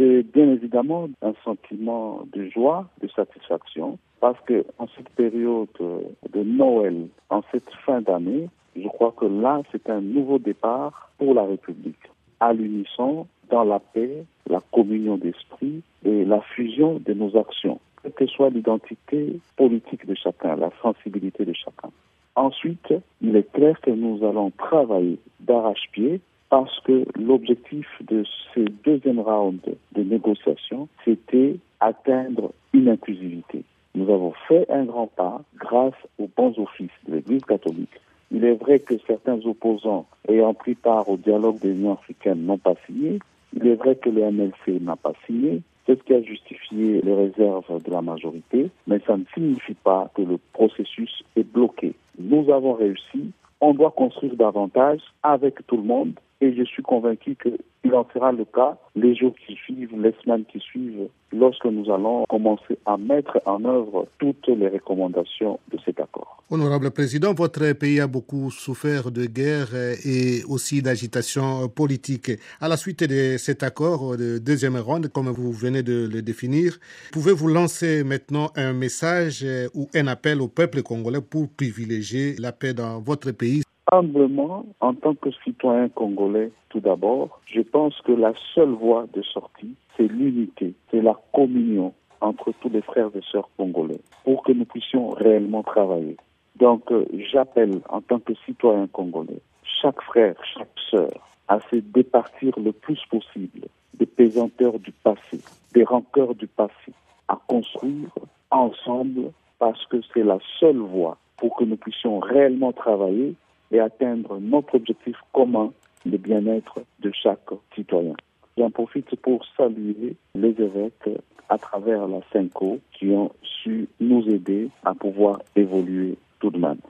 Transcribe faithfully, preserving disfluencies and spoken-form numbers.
C'est bien évidemment un sentiment de joie, de satisfaction, parce que en cette période de Noël, en cette fin d'année, je crois que là, c'est un nouveau départ pour la République. À l'unisson, dans la paix, la communion d'esprit et la fusion de nos actions, quelle que soit l'identité politique de chacun, la sensibilité de chacun. Ensuite, il est clair que nous allons travailler d'arrache-pied parce que l'objectif de ce deuxième round de négociations, c'était atteindre une inclusivité. Nous avons fait un grand pas grâce aux bons offices de l'Église catholique. Il est vrai que certains opposants ayant pris part au dialogue de l'Union africaine n'ont pas signé. Il est vrai que le M L C n'a pas signé. C'est ce qui a justifié les réserves de la majorité, mais ça ne signifie pas que le processus est bloqué. Nous avons réussi. On doit construire davantage avec tout le monde et je suis convaincu qu'il en sera le cas les jours qui suivent, les semaines qui suivent, lorsque nous allons commencer à mettre en œuvre toutes les recommandations de cet accord. Honorable Président, votre pays a beaucoup souffert de guerre et aussi d'agitation politique. À la suite de cet accord de deuxième ronde, comme vous venez de le définir, pouvez-vous lancer maintenant un message ou un appel au peuple congolais pour privilégier la paix dans votre pays? Humblement, en tant que citoyen congolais, tout d'abord, je pense que la seule voie de sortie, c'est l'unité, c'est la communion entre tous les frères et sœurs congolais pour que nous puissions réellement travailler. Donc, euh, j'appelle en tant que citoyen congolais, chaque frère, chaque sœur, à se départir le plus possible des pesanteurs du passé, des rancœurs du passé, à construire ensemble parce que c'est la seule voie pour que nous puissions réellement travailler et atteindre notre objectif commun, le bien-être de chaque citoyen. J'en profite pour saluer les évêques à travers la Cinco qui ont su nous aider à pouvoir évoluer tout de même.